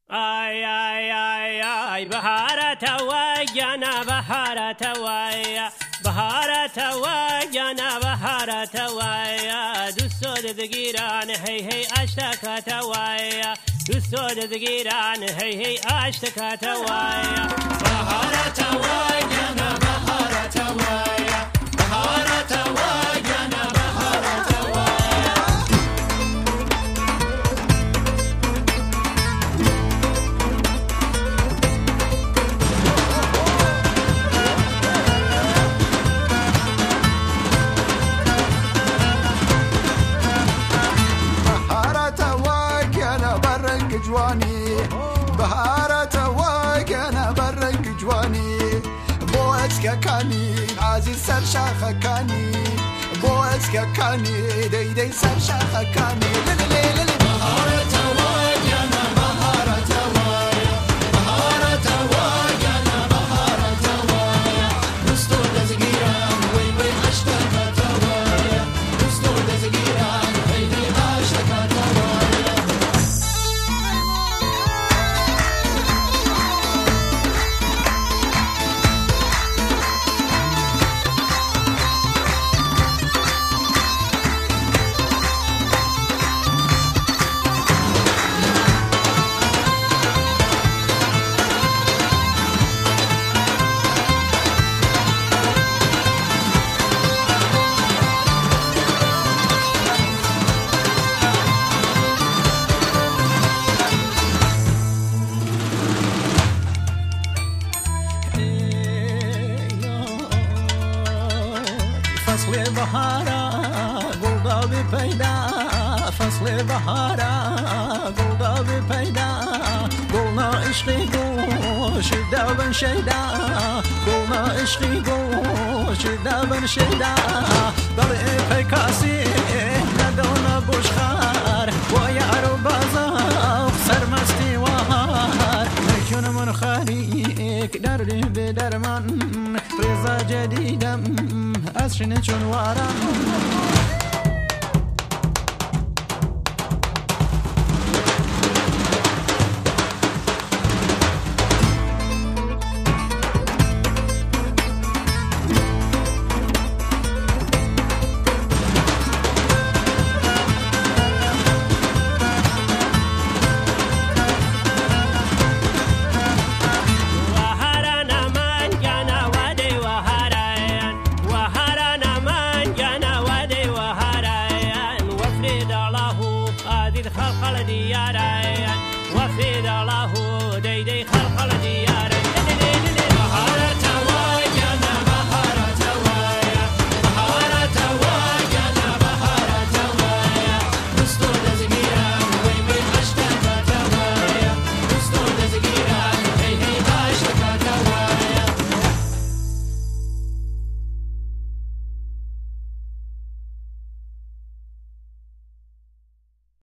آی آی آی آی بهارت وجنا بهارت ویا بهارت وجنا بهارت ویا دوست دگیران هی هی اشتکت ویا دوست دگیران هی هی اشتکت ویا بهارت وجنا بهارت ویا بهارت وجنا بهارت ویا جواني بهارة واقنا برق جواني بوسك كاني عزيز سر شاخ كاني بوسك كاني دي دي سر شاخ كاني بهارة واقنا بهارة واقنا بهارة واقنا بهارة واقنا دستور دزگیران وی وی اشتکت واقنا دستور دزگیران وی وی اشتکت واقنا فصل بهارا گلدا بی پیدا فصل بهارا گلدا بی پیدا گلنا عشقی گو شده بن شیدا گلنا عشقی گو شده بن شیدا در پیکاسی ندونه بشخار و یارو بازا سرمستی و هار میکنه من خاریک دردی به درمان رضا جدیدم از شنه چون وارم خلق ديارين وفي الله ديدي